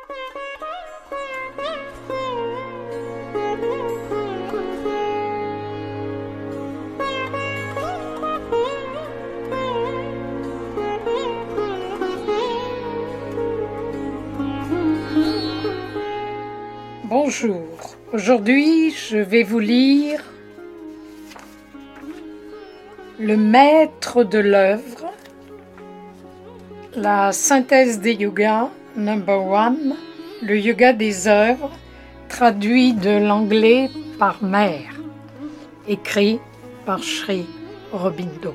Bonjour, aujourd'hui je vais vous lire Le maître de l'œuvre, la synthèse des yogas, number 1, le yoga des œuvres, traduit de l'anglais par Mère, écrit par Sri Aurobindo.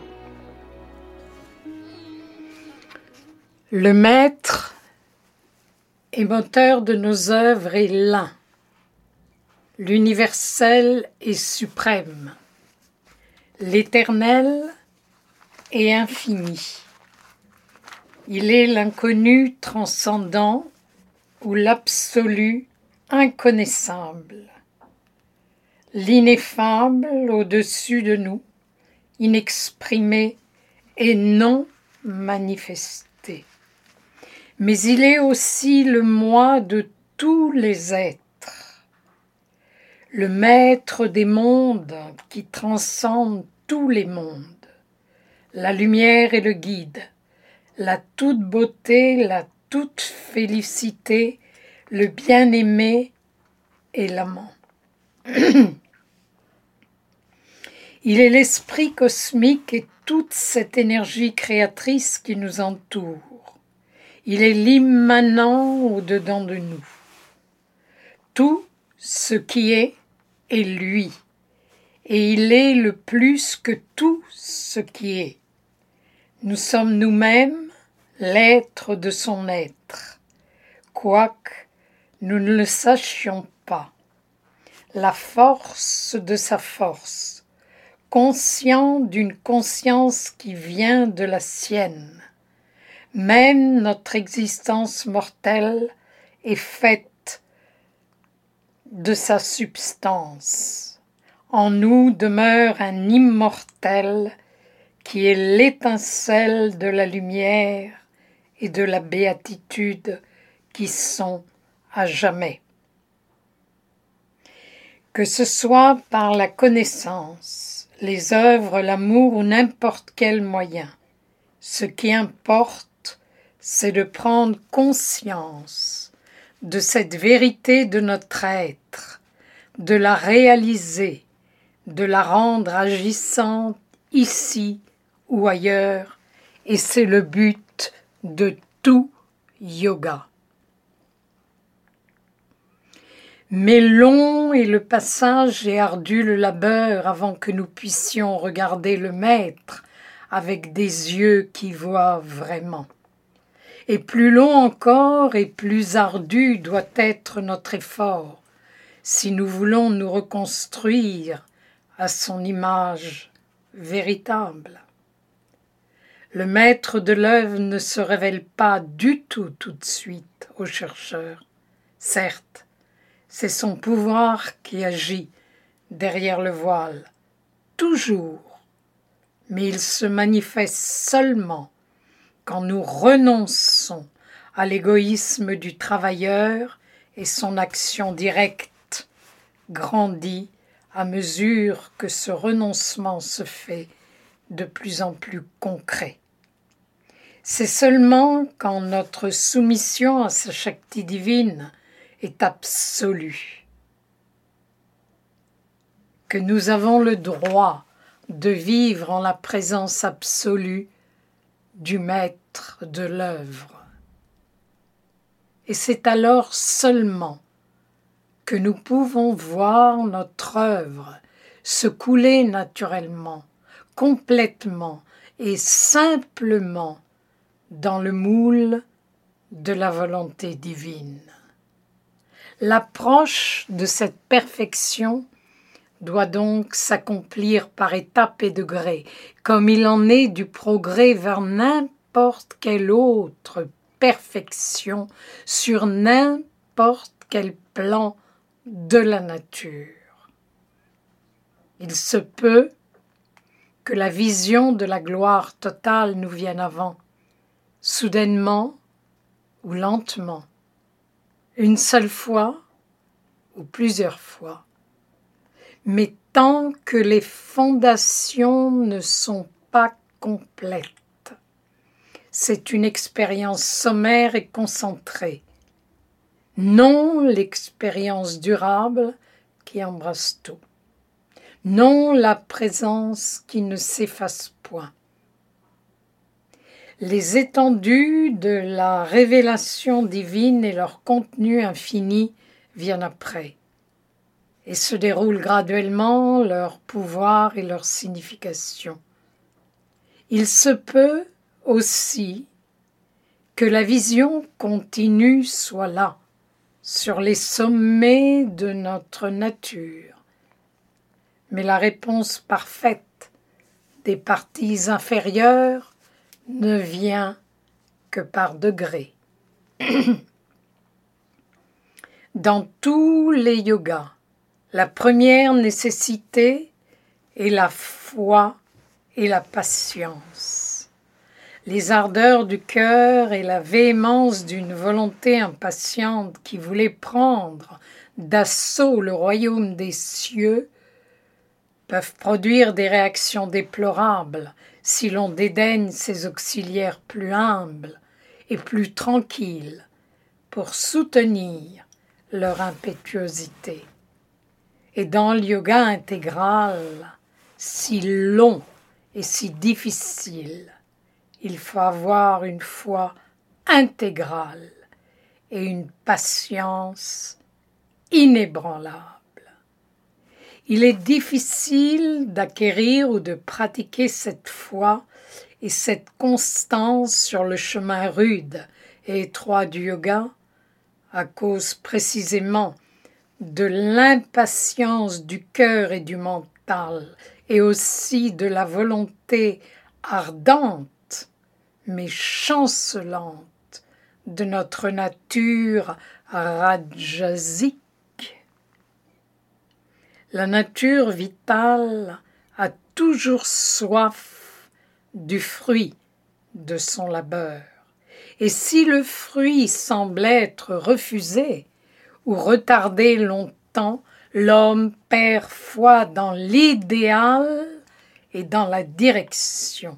Le maître et moteur de nos œuvres est l'un, l'universel et suprême, l'éternel et infini. Il est l'inconnu transcendant ou l'absolu inconnaissable, l'ineffable au-dessus de nous, inexprimé et non manifesté. Mais il est aussi le moi de tous les êtres, le maître des mondes qui transcende tous les mondes, la lumière et le guide, la toute beauté, la toute félicité, le bien-aimé et l'amant. Il est l'esprit cosmique et toute cette énergie créatrice qui nous entoure. Il est l'immanent au-dedans de nous. Tout ce qui est lui, et il est le plus que tout ce qui est. Nous sommes nous-mêmes l'être de son être, quoique nous ne le sachions pas. La force de sa force, conscient d'une conscience qui vient de la sienne. Même notre existence mortelle est faite de sa substance. En nous demeure un immortel qui est l'étincelle de la lumière et de la béatitude qui sont à jamais. Que ce soit par la connaissance, les œuvres, l'amour ou n'importe quel moyen, ce qui importe, c'est de prendre conscience de cette vérité de notre être, de la réaliser, de la rendre agissante ici ou ailleurs, et c'est le but de tout yoga. Mais long est le passage et ardu le labeur avant que nous puissions regarder le maître avec des yeux qui voient vraiment. Et plus long encore et plus ardu doit être notre effort, si nous voulons nous reconstruire à son image véritable. Le maître de l'œuvre ne se révèle pas du tout de suite au chercheur. Certes, c'est son pouvoir qui agit derrière le voile, toujours, mais il se manifeste seulement quand nous renonçons à l'égoïsme du travailleur et son action directe grandit à mesure que ce renoncement se fait de plus en plus concret. C'est seulement quand notre soumission à sa Shakti divine est absolue que nous avons le droit de vivre en la présence absolue du maître de l'œuvre. Et c'est alors seulement que nous pouvons voir notre œuvre se couler naturellement, complètement et simplement dans le moule de la volonté divine. L'approche de cette perfection doit donc s'accomplir par étapes et degrés, comme il en est du progrès vers n'importe quelle autre perfection sur n'importe quel plan de la nature. Il se peut que la vision de la gloire totale nous vienne avant, soudainement ou lentement, une seule fois ou plusieurs fois. Mais tant que les fondations ne sont pas complètes, c'est une expérience sommaire et concentrée, non l'expérience durable qui embrasse tout, non la présence qui ne s'efface point. Les étendues de la révélation divine et leur contenu infini viennent après, et se déroulent graduellement leur pouvoir et leur signification. Il se peut aussi que la vision continue soit là, sur les sommets de notre nature, mais la réponse parfaite des parties inférieures ne vient que par degrés. Dans tous les yogas, la première nécessité est la foi et la patience. Les ardeurs du cœur et la véhémence d'une volonté impatiente qui voulait prendre d'assaut le royaume des cieux peuvent produire des réactions déplorables si l'on dédaigne ses auxiliaires plus humbles et plus tranquilles pour soutenir leur impétuosité. Et dans le yoga intégral, si long et si difficile, il faut avoir une foi intégrale et une patience inébranlable. Il est difficile d'acquérir ou de pratiquer cette foi et cette constance sur le chemin rude et étroit du yoga à cause précisément de l'impatience du cœur et du mental et aussi de la volonté ardente mais chancelante de notre nature rajasique. La nature vitale a toujours soif du fruit de son labeur. Et si le fruit semble être refusé ou retardé longtemps, l'homme perd foi dans l'idéal et dans la direction.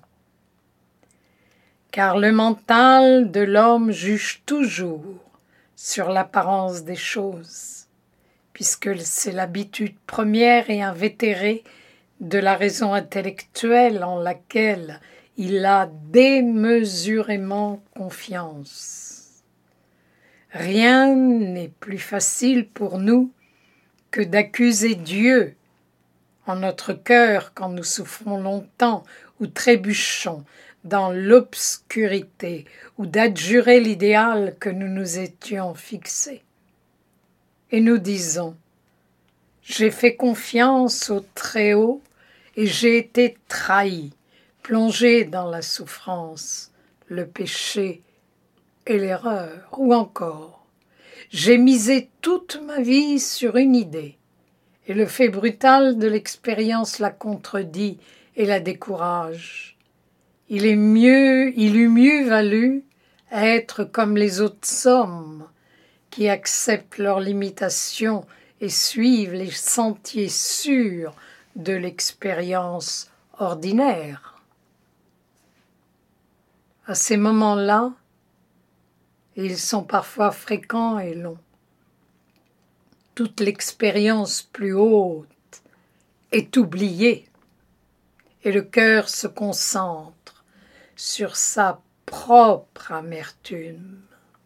Car le mental de l'homme juge toujours sur l'apparence des choses, puisque c'est l'habitude première et invétérée de la raison intellectuelle en laquelle il a démesurément confiance. Rien n'est plus facile pour nous que d'accuser Dieu en notre cœur quand nous souffrons longtemps ou trébuchons dans l'obscurité ou d'adjurer l'idéal que nous nous étions fixé. Et nous disons, j'ai fait confiance au Très-Haut et j'ai été trahi, plongé dans la souffrance, le péché et l'erreur, ou encore, j'ai misé toute ma vie sur une idée, et le fait brutal de l'expérience la contredit et la décourage. Il eût mieux valu être comme les autres hommes qui acceptent leurs limitations et suivent les sentiers sûrs de l'expérience ordinaire. À ces moments-là, ils sont parfois fréquents et longs. Toute l'expérience plus haute est oubliée et le cœur se concentre sur sa propre amertume.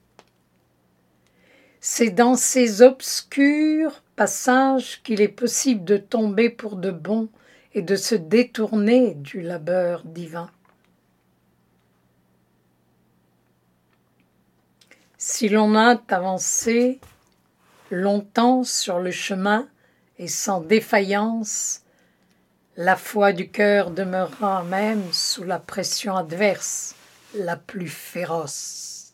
C'est dans ces obscurs passages qu'il est possible de tomber pour de bon et de se détourner du labeur divin. Si l'on a avancé longtemps sur le chemin et sans défaillance, la foi du cœur demeurera même sous la pression adverse la plus féroce.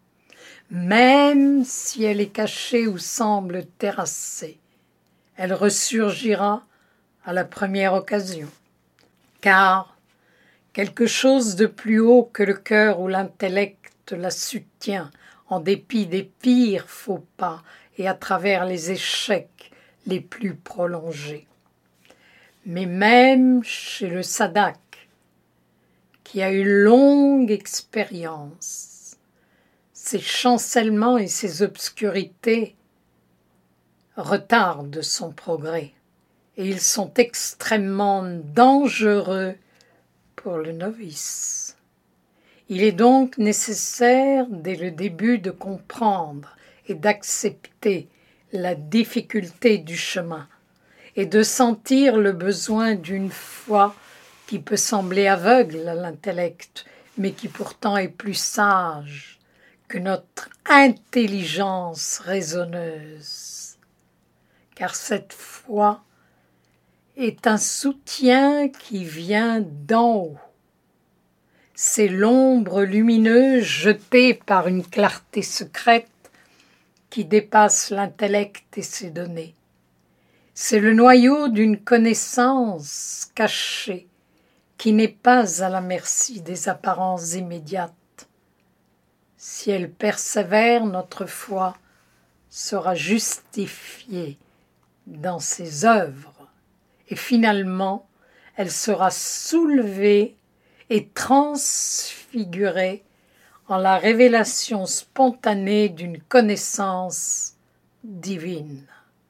Même si elle est cachée ou semble terrassée, elle ressurgira à la première occasion. Car quelque chose de plus haut que le cœur ou l'intellect la soutient en dépit des pires faux pas et à travers les échecs les plus prolongés. Mais même chez le Sadak, qui a une longue expérience, ses chancellements et ses obscurités retardent son progrès, et ils sont extrêmement dangereux pour le novice. Il est donc nécessaire dès le début de comprendre et d'accepter la difficulté du chemin et de sentir le besoin d'une foi qui peut sembler aveugle à l'intellect, mais qui pourtant est plus sage que notre intelligence raisonneuse. Car cette foi est un soutien qui vient d'en haut. C'est l'ombre lumineuse jetée par une clarté secrète qui dépasse l'intellect et ses données. C'est le noyau d'une connaissance cachée qui n'est pas à la merci des apparences immédiates. Si elle persévère, notre foi sera justifiée dans ses œuvres et finalement elle sera soulevée et transfigurée en la révélation spontanée d'une connaissance divine.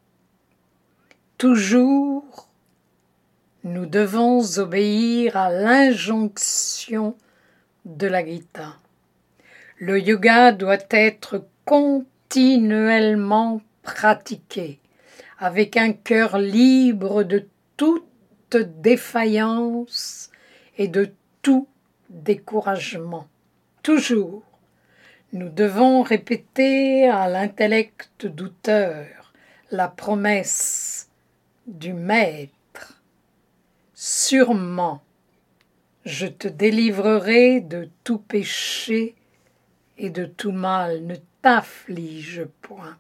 Toujours, nous devons obéir à l'injonction de la Gita. Le yoga doit être continuellement pratiqué, avec un cœur libre de toute défaillance et de tout découragement. Toujours, nous devons répéter à l'intellect douteur la promesse du Maître. Sûrement, je te délivrerai de tout péché et de tout mal, ne t'afflige point.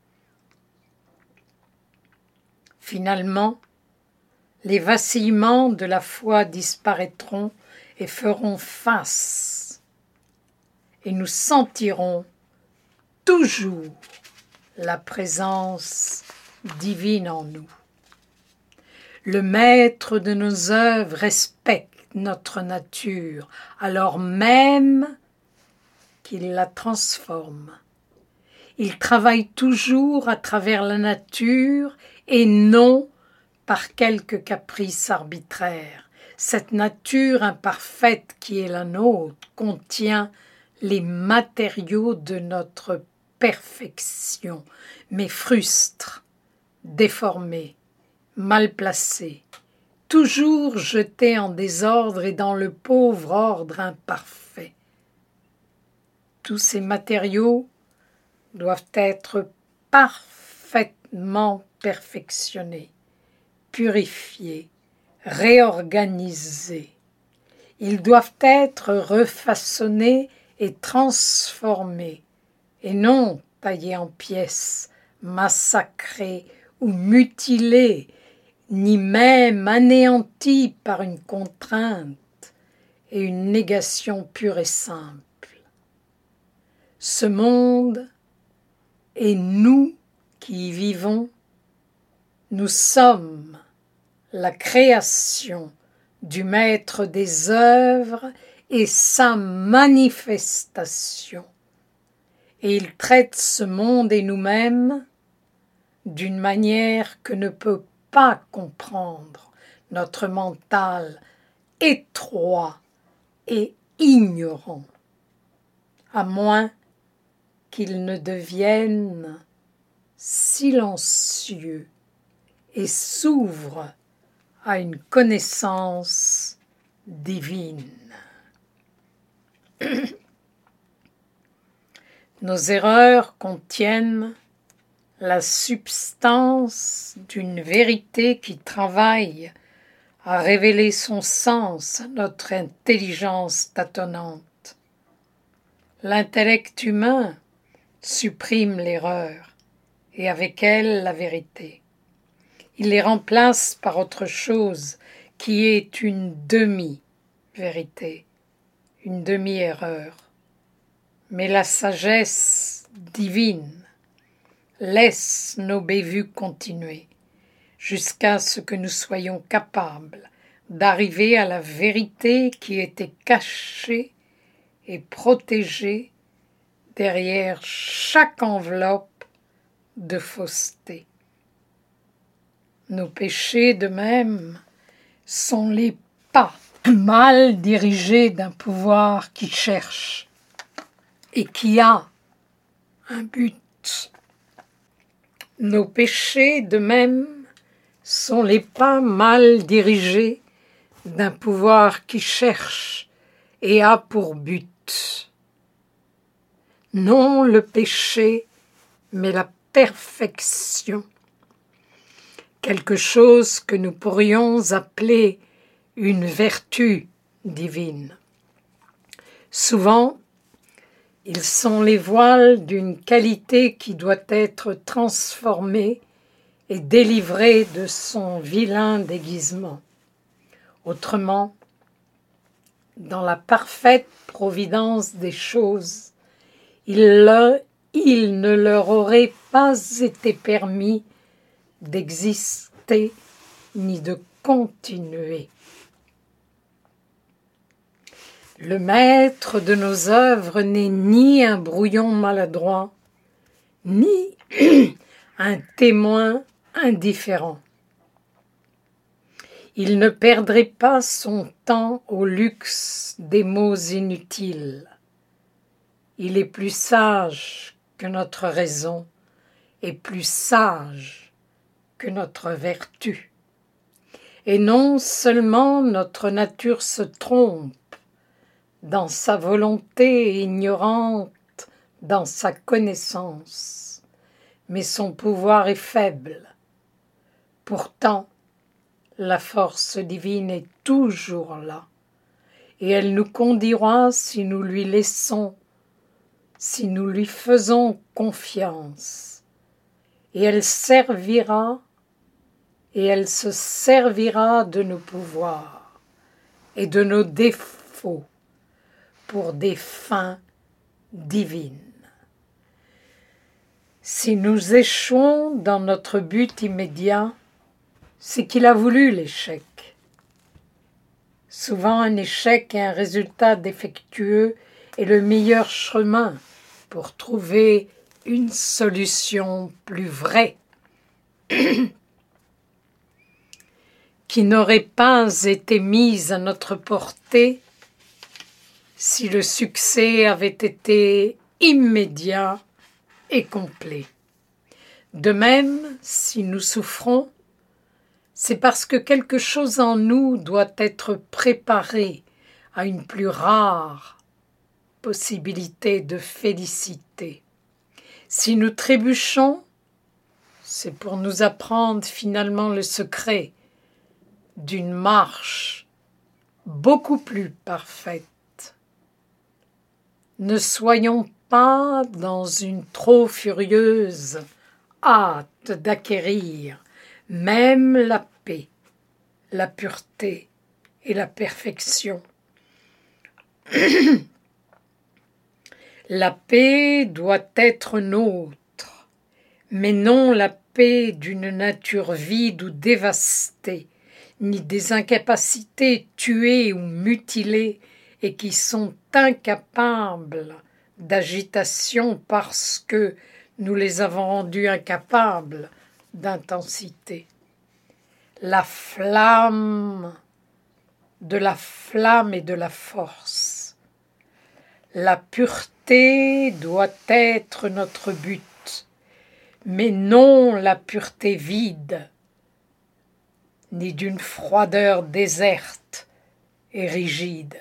Finalement, les vacillements de la foi disparaîtront et feront face, et nous sentirons toujours la présence divine en nous. Le maître de nos œuvres respecte notre nature, alors même qu'il la transforme. Il travaille toujours à travers la nature et non par quelque caprice arbitraire. Cette nature imparfaite qui est la nôtre contient les matériaux de notre perfection, mais frustre, déformé, mal placé, toujours jeté en désordre et dans le pauvre ordre imparfait. Tous ces matériaux doivent être parfaitement perfectionnés, purifiés, réorganisés. Ils doivent être refaçonnés et transformés, et non taillés en pièces, massacrés ou mutilés, ni même anéantis par une contrainte et une négation pure et simple. Ce monde et nous qui y vivons, nous sommes la création du Maître des œuvres et sa manifestation. Et il traite ce monde et nous-mêmes d'une manière que ne peut pas comprendre notre mental étroit et ignorant, à moins qu'il ne devienne silencieux et s'ouvre à une connaissance divine. Nos erreurs contiennent la substance d'une vérité qui travaille à révéler son sens à notre intelligence tâtonnante. L'intellect humain supprime l'erreur et avec elle la vérité. Il les remplace par autre chose qui est une demi-vérité, une demi-erreur. mais la sagesse divine laisse nos bévues continuer jusqu'à ce que nous soyons capables d'arriver à la vérité qui était cachée et protégée derrière chaque enveloppe de fausseté. Nos péchés, de même, sont les pas mal dirigés d'un pouvoir qui cherche et qui a un but. Nos péchés, de même, sont les pas mal dirigés d'un pouvoir qui cherche et a pour but non le péché, mais la perfection, quelque chose que nous pourrions appeler une vertu divine. Souvent, ils sont les voiles d'une qualité qui doit être transformée et délivrée de son vilain déguisement. Autrement, dans la parfaite providence des choses, il ne leur aurait pas été permis d'exister ni de continuer. Le maître de nos œuvres n'est ni un brouillon maladroit, ni un témoin indifférent. Il ne perdrait pas son temps au luxe des mots inutiles. Il est plus sage que notre raison et plus sage que notre vertu. Et non seulement notre nature se trompe dans sa volonté et ignorante dans sa connaissance, mais son pouvoir est faible. Pourtant, la force divine est toujours là, et elle nous conduira si nous lui laissons, si nous lui faisons confiance, et elle servira, et elle se servira de nos pouvoirs et de nos défauts pour des fins divines. Si nous échouons dans notre but immédiat, c'est qu'il a voulu l'échec. Souvent, un échec et un résultat défectueux est le meilleur chemin pour trouver une solution plus vraie, qui n'aurait pas été mise à notre portée si le succès avait été immédiat et complet. De même, si nous souffrons, c'est parce que quelque chose en nous doit être préparé à une plus rare possibilité de félicité. Si nous trébuchons, c'est pour nous apprendre finalement le secret d'une marche beaucoup plus parfaite. Ne soyons pas dans une trop furieuse hâte d'acquérir même la paix, la pureté et la perfection. La paix doit être nôtre, mais non la paix d'une nature vide ou dévastée, ni des incapacités tuées ou mutilées et qui sont incapables d'agitation parce que nous les avons rendues incapables d'intensité. La flamme et de la force. La pureté doit être notre but, mais non la pureté vide, ni d'une froideur déserte et rigide.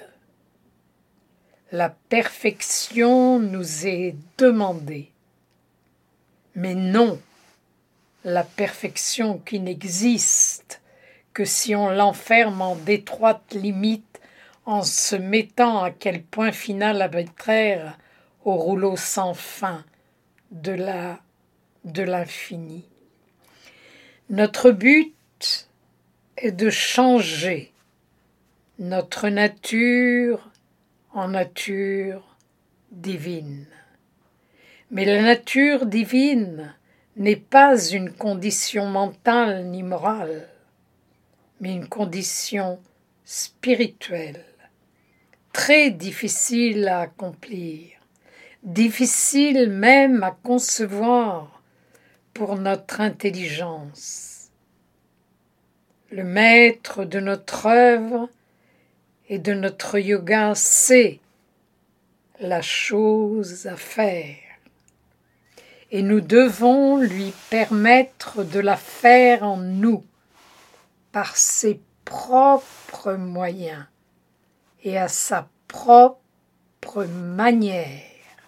La perfection nous est demandée, mais non la perfection qui n'existe que si on l'enferme en d'étroites limites en se mettant à quel point final arbitraire au rouleau sans fin de l'infini. Notre but est de changer notre nature en nature divine. Mais la nature divine n'est pas une condition mentale ni morale, mais une condition spirituelle, très difficile à accomplir, difficile même à concevoir pour notre intelligence. Le maître de notre œuvre et de notre yoga sait la chose à faire. Et nous devons lui permettre de la faire en nous, par ses propres moyens et à sa propre manière.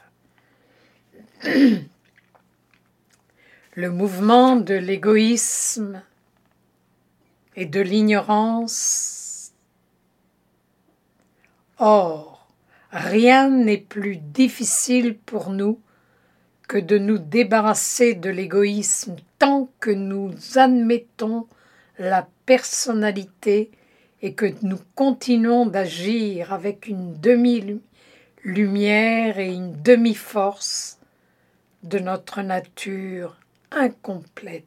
Le mouvement de l'égoïsme et de l'ignorance. Or, rien n'est plus difficile pour nous que de nous débarrasser de l'égoïsme tant que nous admettons la personnalité et que nous continuons d'agir avec une demi-lumière et une demi-force de notre nature incomplète.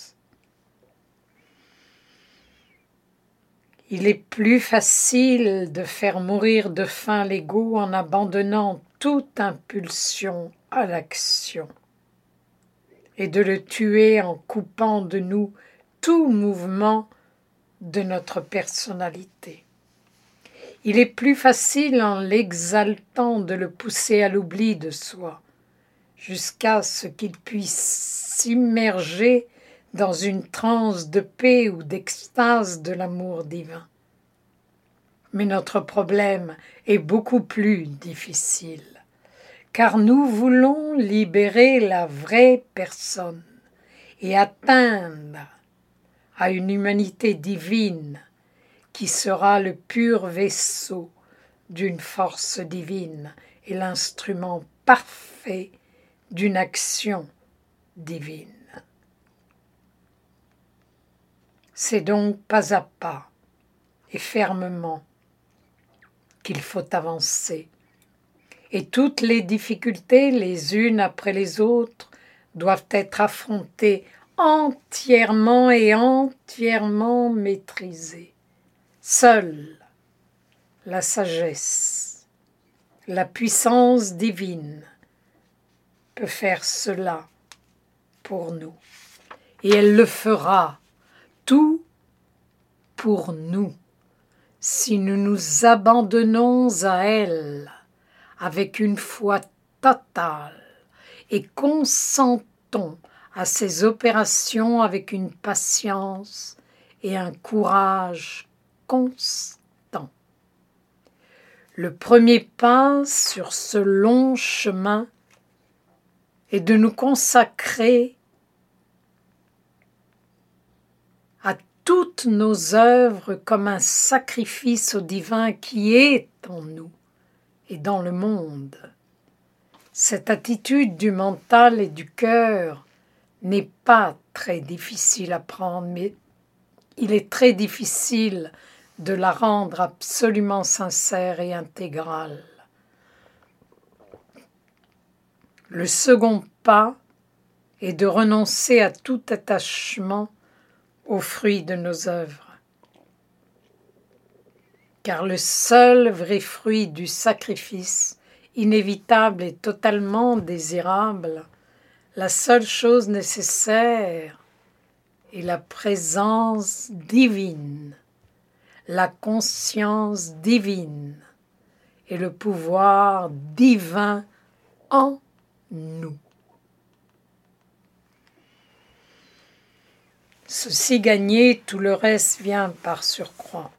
Il est plus facile de faire mourir de faim l'ego en abandonnant toute impulsion à l'action et de le tuer en coupant de nous tout mouvement de notre personnalité. Il est plus facile en l'exaltant de le pousser à l'oubli de soi, jusqu'à ce qu'il puisse s'immerger dans une transe de paix ou d'extase de l'amour divin. Mais notre problème est beaucoup plus difficile, car nous voulons libérer la vraie personne et atteindre à une humanité divine qui sera le pur vaisseau d'une force divine et l'instrument parfait d'une action divine. C'est donc pas à pas et fermement qu'il faut avancer. Et toutes les difficultés, les unes après les autres, doivent être affrontées entièrement et entièrement maîtrisées. Seule la sagesse, la puissance divine peut faire cela pour nous. Et elle le fera tout pour nous si nous nous abandonnons à elle avec une foi totale et consentons à ces opérations avec une patience et un courage constant. Le premier pas sur ce long chemin est de nous consacrer à toutes nos œuvres comme un sacrifice au divin qui est en nous et dans le monde. Cette attitude du mental et du cœur n'est pas très difficile à prendre, mais il est très difficile de la rendre absolument sincère et intégrale. Le second pas est de renoncer à tout attachement aux fruits de nos œuvres. Car le seul vrai fruit du sacrifice, inévitable et totalement désirable, la seule chose nécessaire est la présence divine, la conscience divine et le pouvoir divin en nous. Ceci gagné, tout le reste vient par surcroît.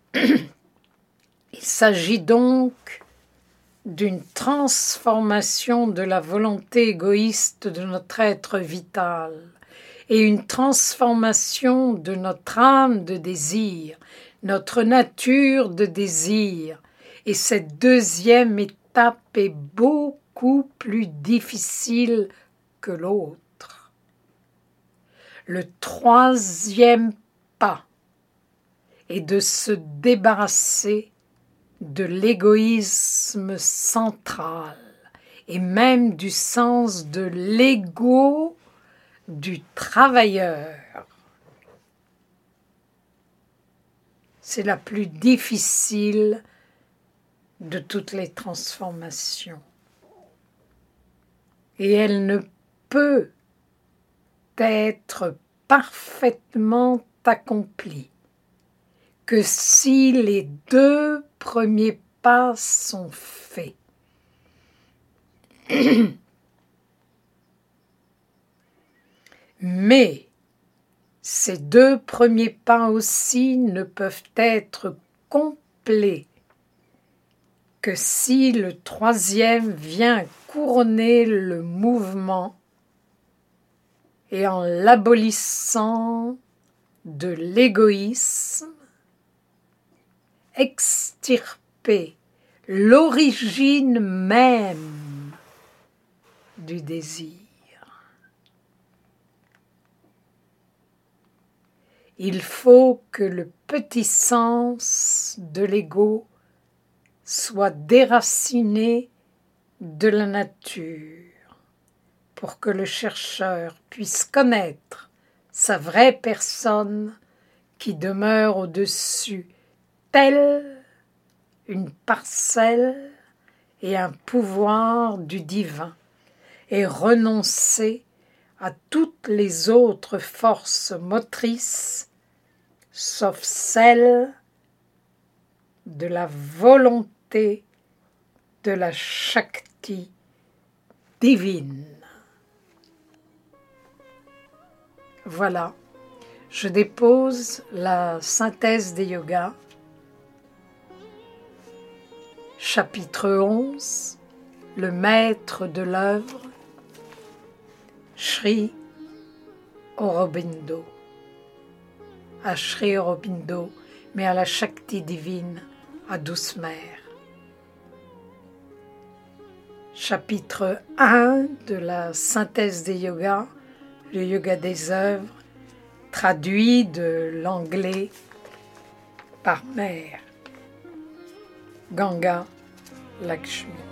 Il s'agit donc d'une transformation de la volonté égoïste de notre être vital et une transformation de notre âme de désir, notre nature de désir. Et cette deuxième étape est beaucoup plus difficile que l'autre. Le troisième pas est de se débarrasser de l'égoïsme central et même du sens de l'ego du travailleur. C'est la plus difficile de toutes les transformations. Et elle ne peut être parfaitement accomplie que si les 2 premiers pas sont faits. Mais ces 2 premiers pas aussi ne peuvent être complets que si le 3e vient couronner le mouvement et en l'abolissant de l'égoïsme, extirper l'origine même du désir. Il faut que le petit sens de l'ego soit déraciné de la nature pour que le chercheur puisse connaître sa vraie personne qui demeure au-dessus, telle une parcelle et un pouvoir du divin, et renoncer à toutes les autres forces motrices, sauf celle de la volonté de la Shakti divine. Voilà, je dépose la synthèse des yogas, chapitre 11, le maître de l'œuvre, Sri Aurobindo. À Sri Aurobindo, mais à la Shakti divine, à Douce Mère. Chapitre 1 de la synthèse des yogas, le yoga des œuvres, traduit de l'anglais par Mère. Ganga Lakshmi.